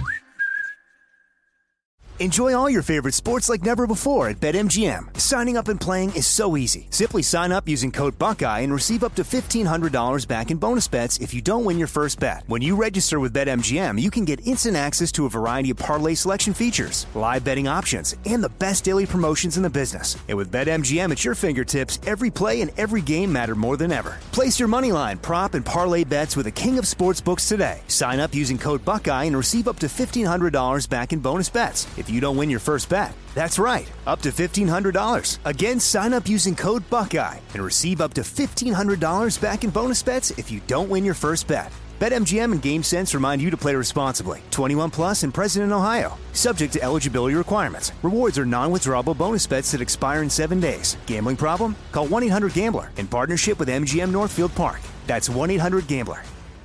Enjoy all your favorite sports like never before at BetMGM. Signing up and playing is so easy. Simply sign up using code Buckeye and receive up to fifteen hundred dollars back in bonus bets if you don't win your first bet. When you register with BetMGM, you can get instant access to a variety of parlay selection features, live betting options, and the best daily promotions in the business. And with BetMGM at your fingertips, every play and every game matter more than ever. Place your moneyline, prop, and parlay bets with the king of sportsbooks today. Sign up using code Buckeye and receive up to fifteen hundred dollars back in bonus bets if you don't win your first bet. That's right, up to fifteen hundred dollars. Again, sign up using code Buckeye and receive up to fifteen hundred dollars back in bonus bets if you don't win your first bet. BetMGM and GameSense remind you to play responsibly. twenty-one plus and present in Ohio. Subject to eligibility requirements. Rewards are non-withdrawable bonus bets that expire in seven days. Gambling problem? Call one eight hundred gambler in partnership with M G M Northfield Park. That's one eight hundred gambler.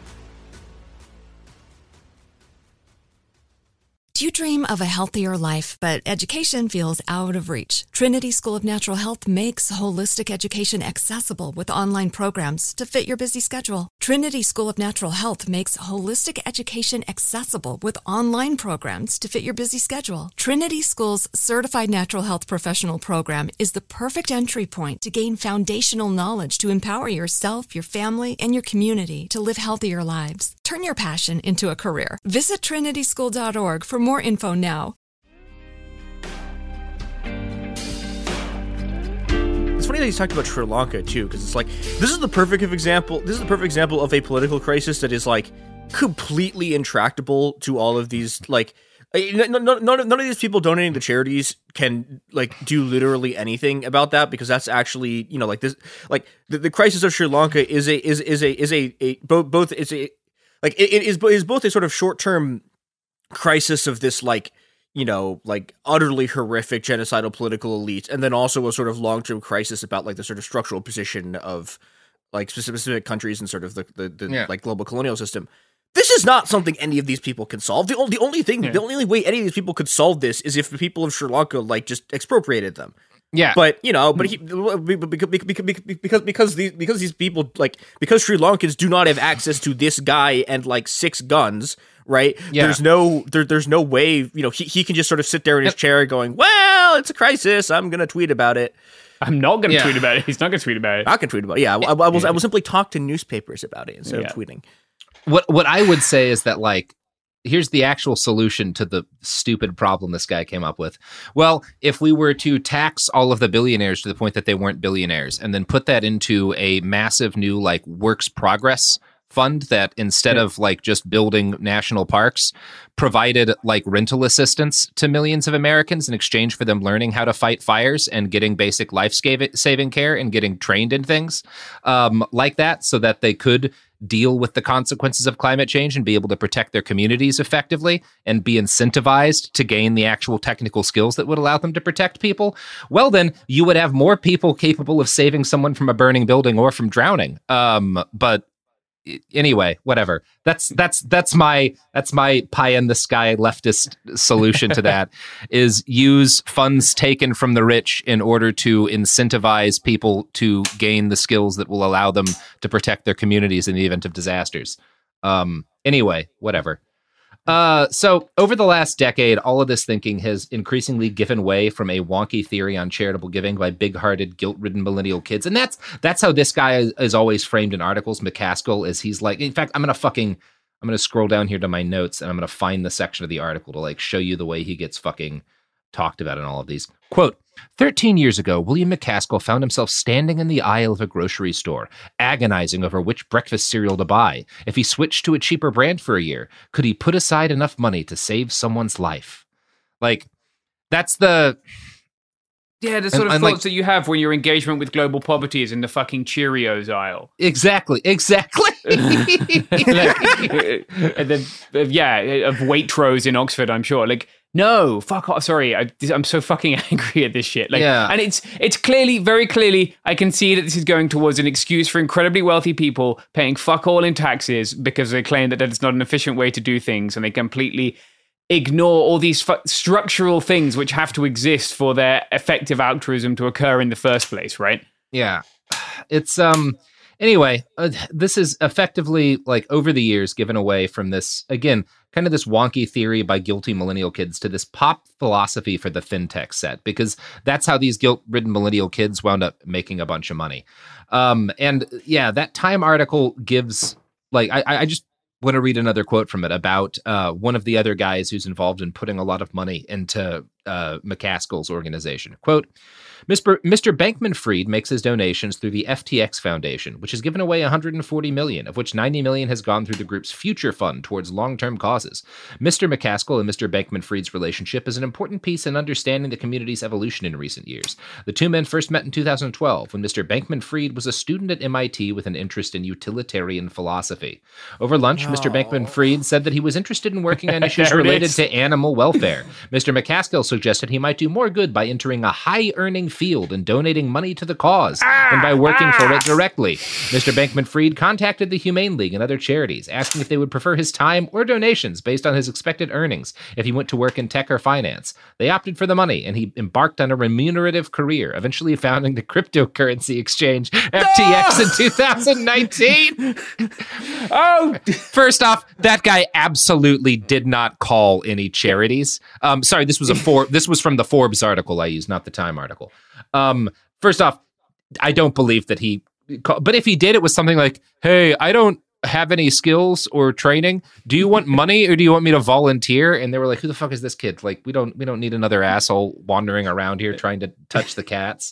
Do you dream of a healthier life, but education feels out of reach? Trinity School of Natural Health makes holistic education accessible with online programs to fit your busy schedule. Trinity School of Natural Health makes holistic education accessible with online programs to fit your busy schedule. Trinity School's Certified Natural Health Professional Program is the perfect entry point to gain foundational knowledge to empower yourself, your family, and your community to live healthier lives. Turn your passion into a career. Visit trinity school dot org for more info now. It's funny that he's talking about Sri Lanka too, because it's like this is the perfect example. This is the perfect example of a political crisis that is like completely intractable to all of these. Like, none, none, none of these people donating to charities can like do literally anything about that, because that's actually, you know, like this, like the, the crisis of Sri Lanka is a is is a is a, a both both is a like it, it is is both a sort of short term crisis of this, like, you know, like utterly horrific genocidal political elite, and then also a sort of long-term crisis about like the sort of structural position of like specific countries and sort of the, the, the yeah. like global colonial system. This is not something any of these people can solve. The only, the only thing, yeah. the only way any of these people could solve this is if the people of Sri Lanka like just expropriated them. Yeah, but you know, but he, because because because these because these people like because Sri Lankans do not have access to this guy and like six guns, right? Yeah. There's no there, there's no way, you know, he he can just sort of sit there in his chair going, well, it's a crisis, I'm gonna tweet about it. I'm not gonna yeah. tweet about it. He's not gonna tweet about it. Not gonna tweet about it. Yeah, I, I, I will I will simply talk to newspapers about it instead yeah. of tweeting. What what I would say is that, like, here's the actual solution to the stupid problem this guy came up with. Well, if we were to tax all of the billionaires to the point that they weren't billionaires, and then put that into a massive new like works progress fund that instead yeah. of like just building national parks, provided like rental assistance to millions of Americans in exchange for them learning how to fight fires and getting basic life saving care and getting trained in things um, like that, so that they could deal with the consequences of climate change and be able to protect their communities effectively and be incentivized to gain the actual technical skills that would allow them to protect people, well, then you would have more people capable of saving someone from a burning building or from drowning. Um, but anyway, whatever. That's that's that's my that's my pie in the sky leftist solution to that is use funds taken from the rich in order to incentivize people to gain the skills that will allow them to protect their communities in the event of disasters. Um, anyway, whatever. Uh, so over the last decade, all of this thinking has increasingly given way from a wonky theory on charitable giving by big-hearted, guilt-ridden millennial kids. And that's that's how this guy is, is always framed in articles, McCaskill, is he's like, in fact, I'm going to fucking, I'm going to scroll down here to my notes and I'm going to find the section of the article to like show you the way he gets fucking talked about in all of these. Quote, thirteen years ago, William McCaskill found himself standing in the aisle of a grocery store, agonizing over which breakfast cereal to buy. If he switched to a cheaper brand for a year, could he put aside enough money to save someone's life? Like, that's the... Yeah, the sort and, of and thoughts like, that you have when your engagement with global poverty is in the fucking Cheerios aisle. Exactly, exactly. like, and then, yeah, of Waitrose in Oxford, I'm sure. Like, no, fuck off. Sorry, I, I'm so fucking angry at this shit. Like, yeah. And it's it's clearly, very clearly, I can see that this is going towards an excuse for incredibly wealthy people paying fuck all in taxes because they claim that that's not an efficient way to do things, and they completely ignore all these fu- structural things which have to exist for their effective altruism to occur in the first place, right? Yeah. It's, um, anyway, uh, this is effectively, like, over the years given away from this, again, kind of this wonky theory by guilty millennial kids to this pop philosophy for the fintech set, because that's how these guilt-ridden millennial kids wound up making a bunch of money. Um, and yeah, that Time article gives, like, I, I just want to read another quote from it about uh, one of the other guys who's involved in putting a lot of money into uh, McCaskill's organization. Quote, Mister Mister Bankman-Fried makes his donations through the F T X Foundation, which has given away one hundred forty million dollars, of which ninety million dollars has gone through the group's future fund towards long-term causes. Mister McCaskill and Mister Bankman-Fried's relationship is an important piece in understanding the community's evolution in recent years. The two men first met in two thousand twelve when Mister Bankman-Fried was a student at M I T with an interest in utilitarian philosophy. Over lunch, oh. Mister Bankman-Fried said that he was interested in working on issues related to animal welfare. Mister McCaskill suggested he might do more good by entering a high-earning field and donating money to the cause ah, than by working ah. for it directly. Mister Bankman-Fried contacted the Humane League and other charities, asking if they would prefer his time or donations based on his expected earnings if he went to work in tech or finance. They opted for the money, and he embarked on a remunerative career, eventually founding the cryptocurrency exchange F T X no! in two thousand nineteen. Oh, first off, that guy absolutely did not call any charities. Um, sorry, this was a for- this was from the Forbes article I used, not the Time article. Um, first off, I don't believe that he, call- but if he did, it was something like, hey, I don't have any skills or training. Do you want money or do you want me to volunteer? And they were like, who the fuck is this kid? Like, we don't, we don't need another asshole wandering around here trying to touch the cats.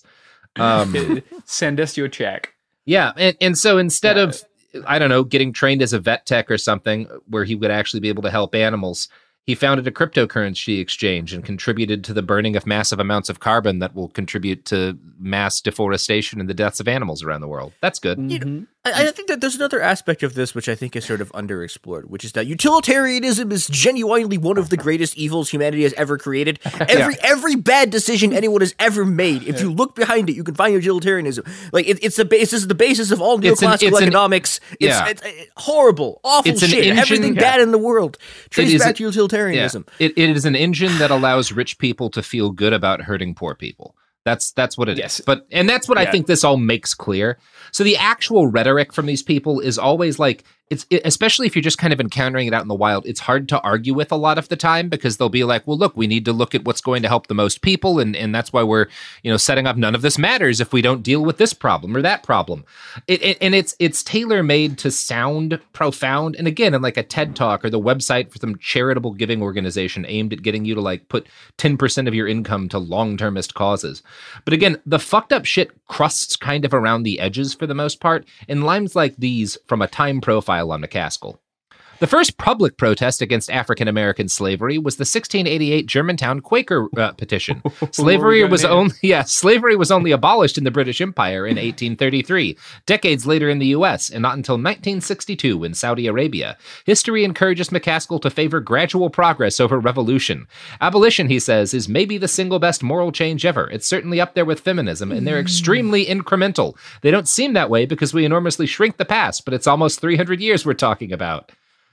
Um, Send us your check. Yeah. And, and so instead yeah. of, I don't know, getting trained as a vet tech or something where he would actually be able to help animals, he founded a cryptocurrency exchange and contributed to the burning of massive amounts of carbon that will contribute to mass deforestation and the deaths of animals around the world. That's good. You know, I, I think that there's another aspect of this which I think is sort of underexplored, which is that utilitarianism is genuinely one of the greatest evils humanity has ever created. Every yeah. every bad decision anyone has ever made, if you look behind it, you can find utilitarianism. Like it, it's the basis, the basis of all neoclassical an, economics. An, it's, yeah. it's, it's horrible, awful it's shit. Engine, Everything yeah. bad in the world traces back a, to utilitarianism. Yeah. It, it is an engine that allows rich people to feel good about hurting poor people. That's that's what it yes. is. But and that's what yeah. I think this all makes clear. So the actual rhetoric from these people is always like, it's it, especially if you're just kind of encountering it out in the wild, it's hard to argue with a lot of the time because they'll be like, well, look, we need to look at what's going to help the most people. And, and that's why we're, you know, setting up none of this matters if we don't deal with this problem or that problem. It, it, and it's it's tailor-made to sound profound. And again, in like a TED Talk or the website for some charitable giving organization aimed at getting you to like put ten percent of your income to long-termist causes. But again, the fucked up shit crusts kind of around the edges for the most part, and lines like these from a Time profile on McCaskill. The first public protest against African-American slavery was the sixteen eighty-eight Germantown Quaker uh, petition. Slavery was only yeah, slavery was only abolished in the British Empire in eighteen thirty-three, decades later in the U S, and not until nineteen sixty-two in Saudi Arabia. History encourages McCaskill to favor gradual progress over revolution. Abolition, he says, is maybe the single best moral change ever. It's certainly up there with feminism, and they're extremely incremental. They don't seem that way because we enormously shrink the past, but it's almost three hundred years we're talking about.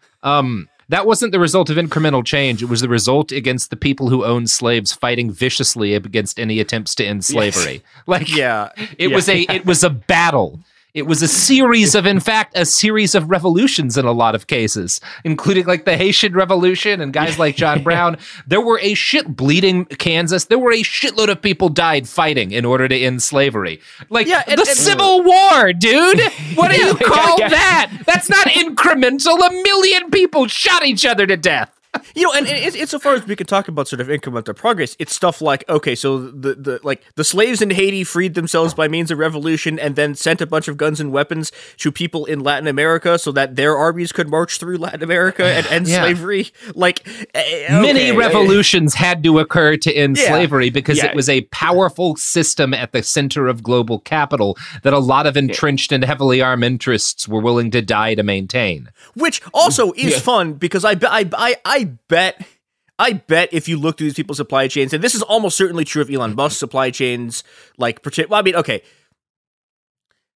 Um, that wasn't the result of incremental change. It was the result against the people who owned slaves fighting viciously against any attempts to end slavery. Yes. Like, yeah, it yeah. was a, it was a battle. It was a series of, in fact, a series of revolutions in a lot of cases, including like the Haitian Revolution and guys like John Brown. There were a shit bleeding Kansas. There were a shitload of people died fighting in order to end slavery. Like yeah, and, the and, Civil War, dude. What do you call that? That's not incremental. A million people shot each other to death. You know, and it's, it's so far as we could talk about sort of incremental progress, it's stuff like, okay, so the, the like the slaves in Haiti freed themselves by means of revolution and then sent a bunch of guns and weapons to people in Latin America so that their armies could march through Latin America and end yeah. slavery. Like okay. Many revolutions had to occur to end yeah. slavery because yeah. it was a powerful system at the center of global capital that a lot of entrenched yeah. and heavily armed interests were willing to die to maintain. Which also is yeah. fun because I I I, I bet, I bet if you look through these people's supply chains, and this is almost certainly true of Elon Musk's supply chains, like, well, I mean, okay,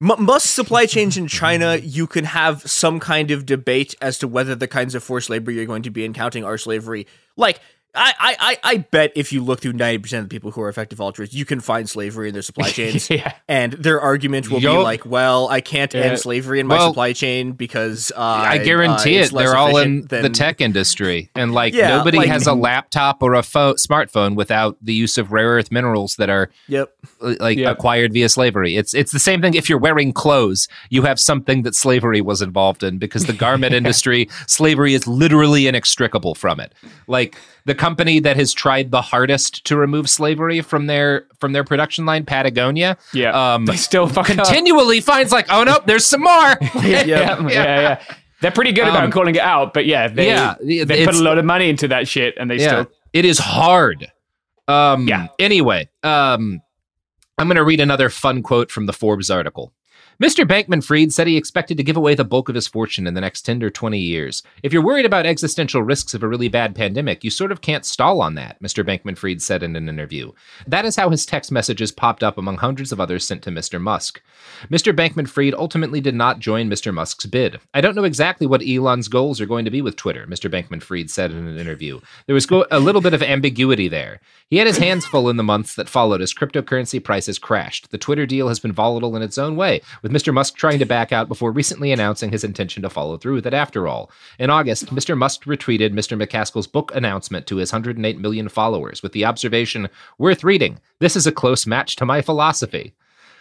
M- most supply chains in China, you can have some kind of debate as to whether the kinds of forced labor you're going to be encountering are slavery. Like, I, I, I bet if you look through ninety percent of the people who are effective altruists, you can find slavery in their supply chains. Yeah. And their argument will Yo. be like, well, I can't Yeah. end slavery in my Well, supply chain because uh, I guarantee uh, it. it's less They're all in efficient than- the tech industry. And like Yeah, nobody like- has a laptop or a pho- smartphone without the use of rare earth minerals that are Yep. like Yep. acquired via slavery. It's it's the same thing if you're wearing clothes, you have something that slavery was involved in because the garment industry, slavery is literally inextricable from it. Like the company that has tried the hardest to remove slavery from their from their production line, Patagonia, Yeah. um, They still fuck up. continually finds like, oh no, there's some more. yeah, yeah, yeah. They're pretty good about Um, calling it out, but yeah, they, yeah, they put it's- a lot of money into that shit, and they Yeah, still. it is hard. Um, Yeah. Anyway, um, I'm going to read another fun quote from the Forbes article. Mister Bankman-Fried said he expected to give away the bulk of his fortune in the next ten or twenty years. If you're worried about existential risks of a really bad pandemic, you sort of can't stall on that, Mister Bankman-Fried said in an interview. That is how his text messages popped up among hundreds of others sent to Mister Musk. Mister Bankman-Fried ultimately did not join Mister Musk's bid. I don't know exactly what Elon's goals are going to be with Twitter, Mister Bankman-Fried said in an interview. There was go- a little bit of ambiguity there. He had his hands full in the months that followed as cryptocurrency prices crashed. The Twitter deal has been volatile in its own way, with Mister Musk trying to back out before recently announcing his intention to follow through with it after all. In August, Mister Musk retweeted Mister McCaskill's book announcement to his one hundred eight million followers with the observation, worth reading. This is a close match to my philosophy.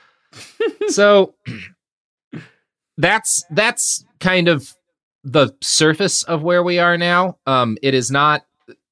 So that's that's kind of the surface of where we are now. Um, it is not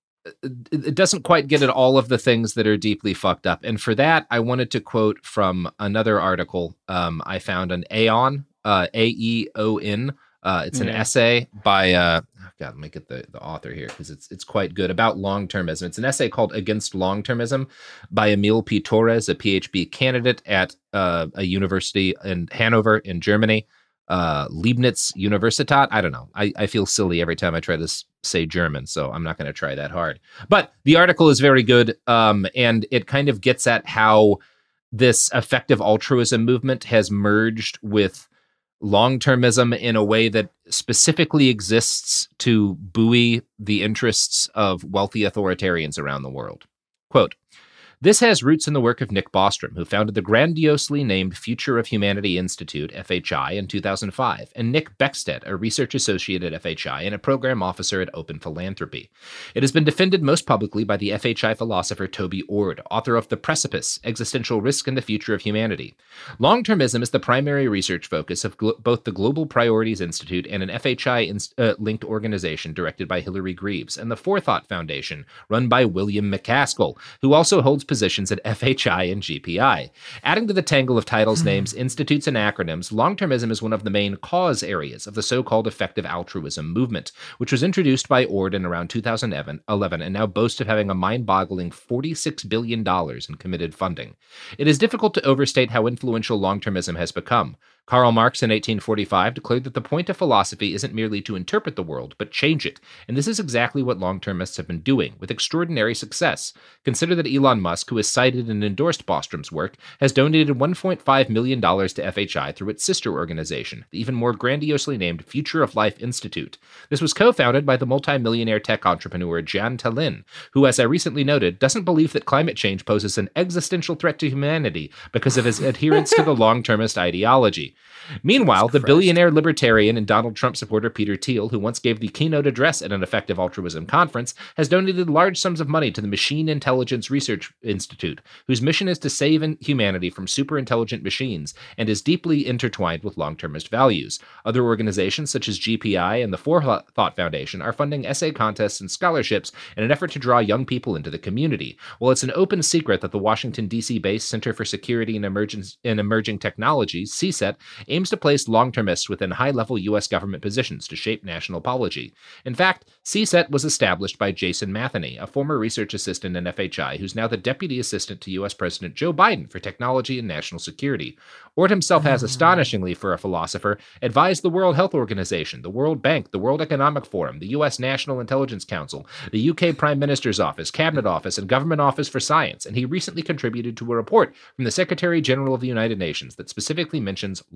it doesn't quite get at all of the things that are deeply fucked up. And for that, I wanted to quote from another article um, I found on Aeon, uh, A E O N. Uh, it's an Yeah. essay by, uh, oh God, let me get the, the author here because it's it's quite good, about long-termism. It's an essay called Against Long-Termism by Emil P. Torres, a P H D candidate at uh, a university in Hanover in Germany. Uh, Leibniz Universitat. I don't know. I, I feel silly every time I try to s- say German, so I'm not going to try that hard. But the article is very good, um, and it kind of gets at how this effective altruism movement has merged with long-termism in a way that specifically exists to buoy the interests of wealthy authoritarians around the world. Quote, this has roots in the work of Nick Bostrom, who founded the grandiosely named Future of Humanity Institute, F H I, in two thousand five, and Nick Beckstedt, a research associate at F H I and a program officer at Open Philanthropy. It has been defended most publicly by the F H I philosopher Toby Ord, author of The Precipice, Existential Risk and the Future of Humanity. Long-termism is the primary research focus of glo- both the Global Priorities Institute and an F H I-linked uh, organization directed by Hillary Greaves, and the Forethought Foundation, run by William McCaskill, who also holds positions at F H I and G P I. Adding to the tangle of titles, names, institutes, and acronyms, long-termism is one of the main cause areas of the so-called effective altruism movement, which was introduced by Ord in around two thousand eleven and now boasts of having a mind-boggling forty-six billion dollars in committed funding. It is difficult to overstate how influential long-termism has become. Karl Marx in eighteen forty-five declared that the point of philosophy isn't merely to interpret the world, but change it, and this is exactly what long-termists have been doing, with extraordinary success. Consider that Elon Musk, who has cited and endorsed Bostrom's work, has donated one point five million dollars to F H I through its sister organization, the even more grandiosely named Future of Life Institute. This was co-founded by the multi-millionaire tech entrepreneur Jan Tallinn, who, as I recently noted, doesn't believe that climate change poses an existential threat to humanity because of his adherence to the long-termist ideology. Meanwhile, the billionaire libertarian and Donald Trump supporter Peter Thiel, who once gave the keynote address at an effective altruism conference, has donated large sums of money to the Machine Intelligence Research Institute, whose mission is to save humanity from superintelligent machines and is deeply intertwined with long-termist values. Other organizations such as G P I and the Forethought Foundation are funding essay contests and scholarships in an effort to draw young people into the community. While it's an open secret that the Washington, D C-based Center for Security and, Emergence, and Emerging Technologies, C SET, aims to place long-termists within high-level U S government positions to shape national policy. In fact, C SET was established by Jason Matheny, a former research assistant in F H I who's now the deputy assistant to U S President Joe Biden for technology and national security. Ord himself has, astonishingly for a philosopher, advised the World Health Organization, the World Bank, the World Economic Forum, the U S National Intelligence Council, the U K Prime Minister's Office, Cabinet Office, and Government Office for Science, and he recently contributed to a report from the Secretary General of the United Nations that specifically mentions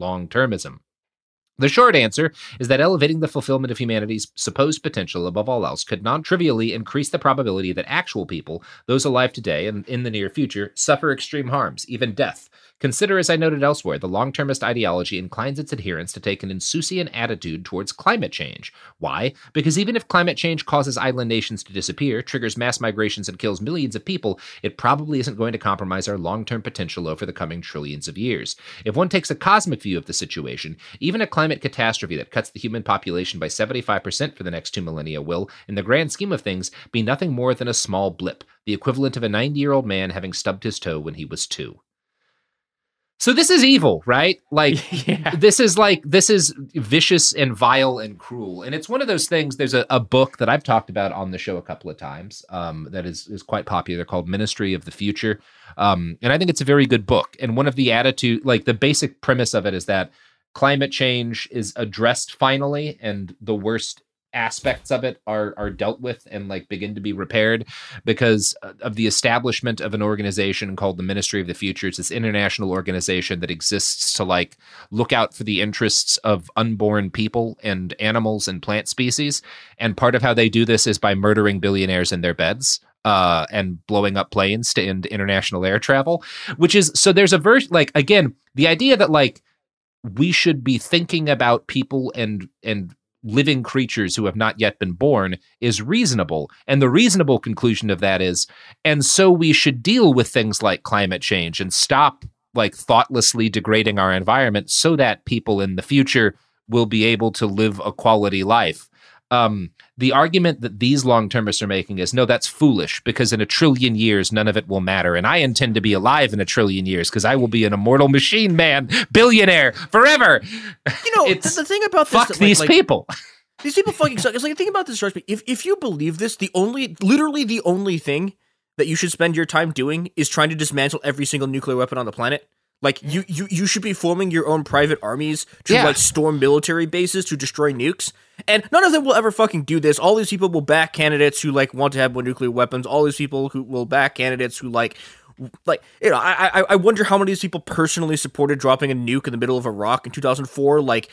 long-termism. The short answer is that elevating the fulfillment of humanity's supposed potential above all else could non-trivially increase the probability that actual people, those alive today and in the near future, suffer extreme harms, even death. Consider, as I noted elsewhere, the long-termist ideology inclines its adherents to take an insouciant attitude towards climate change. Why? Because even if climate change causes island nations to disappear, triggers mass migrations, and kills millions of people, it probably isn't going to compromise our long-term potential over the coming trillions of years. If one takes a cosmic view of the situation, even a climate catastrophe that cuts the human population by seventy-five percent for the next two millennia will, in the grand scheme of things, be nothing more than a small blip, the equivalent of a ninety-year-old man having stubbed his toe when he was two. So this is evil, right? Like, yeah. this is like, this is vicious and vile and cruel. And it's one of those things, there's a, a book that I've talked about on the show a couple of times um, that is, is quite popular called Ministry of the Future. Um, and I think it's a very good book. And one of the attitude, like the basic premise of it is that climate change is addressed finally, and the worst aspects of it are are dealt with and like begin to be repaired because of the establishment of an organization called the Ministry of the Future. It's this international organization that exists to like look out for the interests of unborn people and animals and plant species. And part of how they do this is by murdering billionaires in their beds. Uh, and blowing up planes to end international air travel, which is, so there's a version, like, again, the idea that like we should be thinking about people and and living creatures who have not yet been born is reasonable. And the reasonable conclusion of that is, and so we should deal with things like climate change and stop like thoughtlessly degrading our environment so that people in the future will be able to live a quality life. Um, the argument that these long-termists are making is, no, that's foolish because in a trillion years, none of it will matter. And I intend to be alive in a trillion years because I will be an immortal machine man, billionaire, forever. You know, it's, the, the thing about this... Fuck that, like, these like, people. These people fucking suck. It's like, the thing about this strikes me. If, if you believe this, the only, literally the only thing that you should spend your time doing is trying to dismantle every single nuclear weapon on the planet. Like, you, you, you should be forming your own private armies to, yeah. like, storm military bases to destroy nukes. And none of them will ever fucking do this. All these people will back candidates who, like, want to have more nuclear weapons. All these people who will back candidates who, like, like, you know, I, I, I wonder how many of these people personally supported dropping a nuke in the middle of Iraq in two thousand four. Like,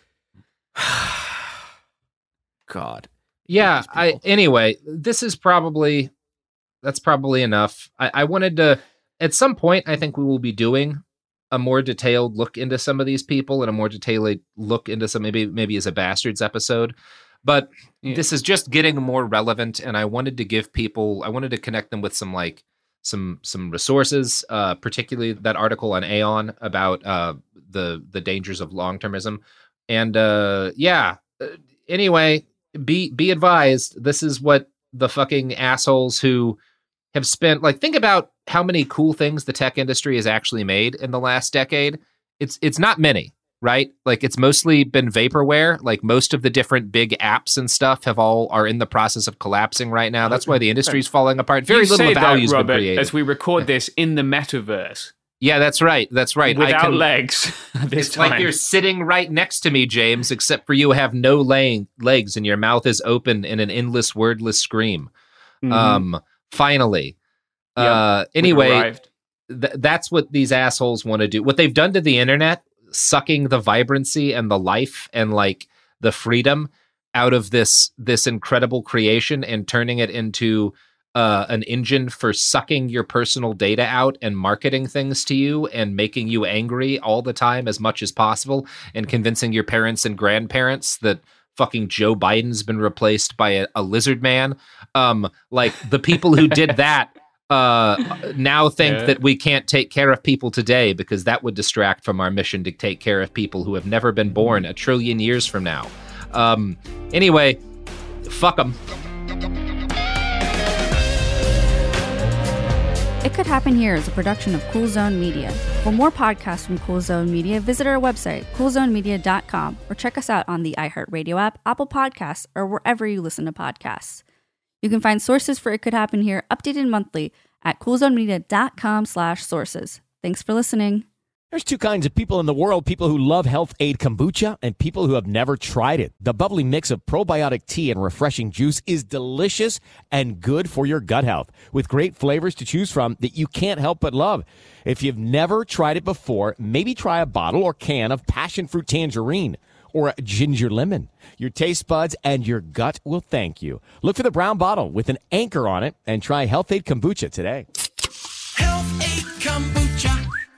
God. Yeah, I, anyway, this is probably, that's probably enough. I, I wanted to, at some point, I think we will be doing a more detailed look into some of these people and a more detailed look into some, maybe maybe as a Bastards episode. But yeah. This is just getting more relevant, and I wanted to give people, I wanted to connect them with some like some some resources, uh, particularly that article on Aeon about uh, the the dangers of long-termism. And uh, yeah, anyway, be be advised, this is what the fucking assholes who have spent, like, think about how many cool things the tech industry has actually made in the last decade. It's it's not many, right? Like, it's mostly been vaporware. Like, most of the different big apps and stuff have all are in the process of collapsing right now. That's why the industry's falling apart. Very you little say value's that, Robert, been created. As we record this in the metaverse. Yeah, that's right. That's right. Without I can, legs. This it's time. like you're sitting right next to me, James, except for you have no laying, legs and your mouth is open in an endless, wordless scream. Mm-hmm. Um, finally. Yep, uh, anyway, th- that's what these assholes want to do. What they've done to the internet, sucking the vibrancy and the life and like the freedom out of this this incredible creation and turning it into uh, an engine for sucking your personal data out and marketing things to you and making you angry all the time as much as possible and convincing your parents and grandparents that fucking Joe Biden's been replaced by a, a lizard man. Um, like the people who did that Uh, now think yeah. that we can't take care of people today because that would distract from our mission to take care of people who have never been born a trillion years from now. Um, anyway, fuck them. It Could Happen Here is a production of Cool Zone Media. For more podcasts from Cool Zone Media, visit our website, cool zone media dot com, or check us out on the iHeartRadio app, Apple Podcasts, or wherever you listen to podcasts. You can find sources for It Could Happen Here updated monthly at cool zone media dot com slash sources. Thanks for listening. There's two kinds of people in the world, people who love Health Aid Kombucha and people who have never tried it. The bubbly mix of probiotic tea and refreshing juice is delicious and good for your gut health, with great flavors to choose from that you can't help but love. If you've never tried it before, maybe try a bottle or can of passion fruit tangerine or a ginger lemon. Your taste buds and your gut will thank you. Look for the brown bottle with an anchor on it and try Health Aid Kombucha today. Health Aid Kombucha.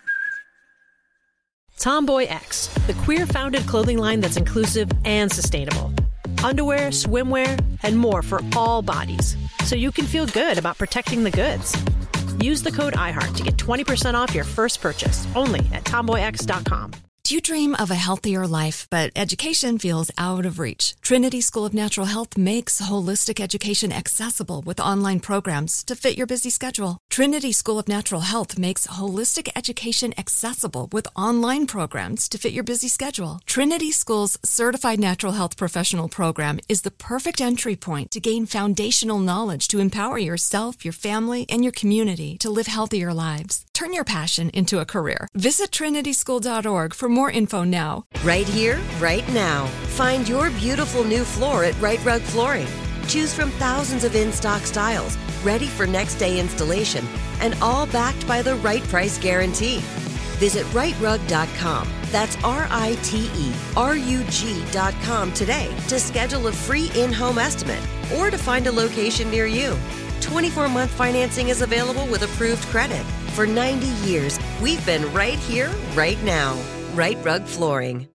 Tomboy X, the queer-founded clothing line that's inclusive and sustainable. Underwear, swimwear, and more for all bodies, so you can feel good about protecting the goods. Use the code iHeart to get twenty percent off your first purchase, only at tomboy x dot com. Do you dream of a healthier life, but education feels out of reach? Trinity School of Natural Health makes holistic education accessible with online programs to fit your busy schedule. Trinity School of Natural Health makes holistic education accessible with online programs to fit your busy schedule. Trinity School's Certified Natural Health Professional Program is the perfect entry point to gain foundational knowledge to empower yourself, your family, and your community to live healthier lives. Turn your passion into a career. Visit trinity school dot org for more info now. Right here, right now. Find your beautiful new floor at Right Rug Flooring. Choose from thousands of in-stock styles, ready for next day installation, and all backed by the right price guarantee. Visit right rug dot com. That's R I T E R U G dot com today to schedule a free in-home estimate or to find a location near you. twenty-four month financing is available with approved credit. For ninety years, we've been right here, right now. Right Rug Flooring.